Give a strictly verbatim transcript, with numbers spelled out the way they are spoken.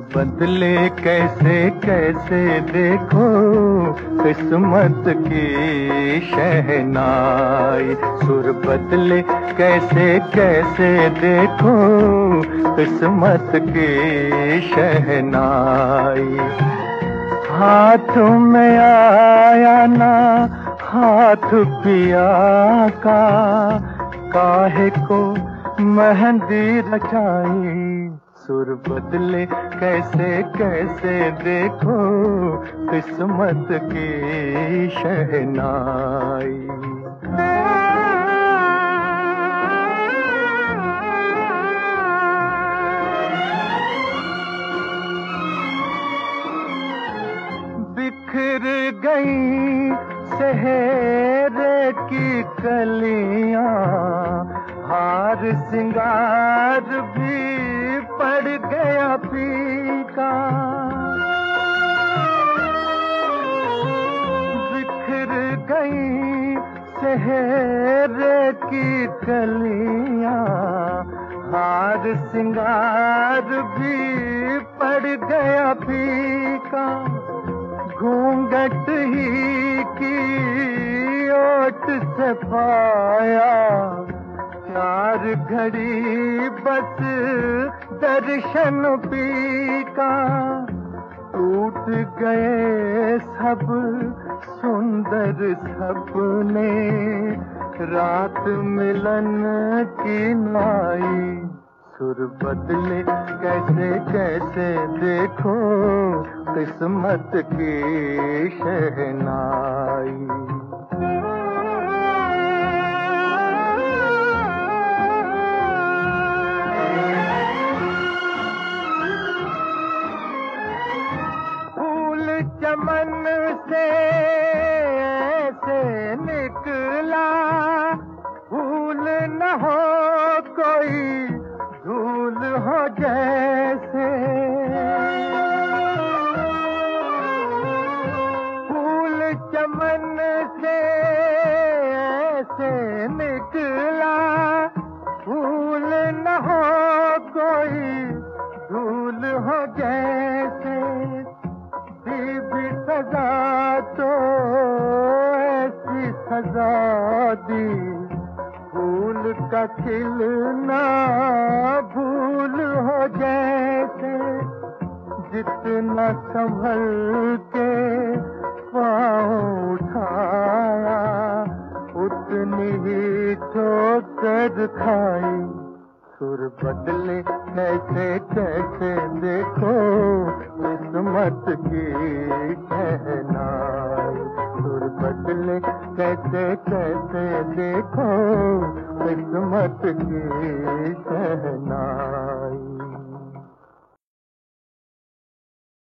बदले कैसे कैसे देखो किस्मत की शहनाई। सुर बदले कैसे कैसे देखो किस्मत की शहनाई। हाथ में आया ना हाथ पिया का, काहे को मेहंदी रचाई। सुर बदले कैसे कैसे देखो किस्मत की शहनाई। बिखर गई सहेरे की कलियां, हार सिंगार भी पड़ गया फीका। बिखर गई सहेरे की कलियां, हार सिंगार भी पड़ गया फीका। घूंघट ही की ओट से पाया, चार घड़ी बस दर्शन पीका। टूट गए सब सुंदर सपने, रात मिलन की नाई। सुर बदले कैसे कैसे देखो किस्मत की शहनाई। चमन से ऐसे निकला, भूल न हो कोई धूल हो जैसे। फूल चमन से ऐसे निकला, भूल न हो कोई धूल हो जैसे। भी सजा तो ऐसी सजा दी, फूल का खिलना भूल हो जैसे। जितना संभल के पाँव उठाया, उतनी ही ठोकर खाई। सुर बदले कैसे कैसे देखो किस्मत की शहनाई। सुर बदले कैसे कैसे देखो किस्मत की शहनाई।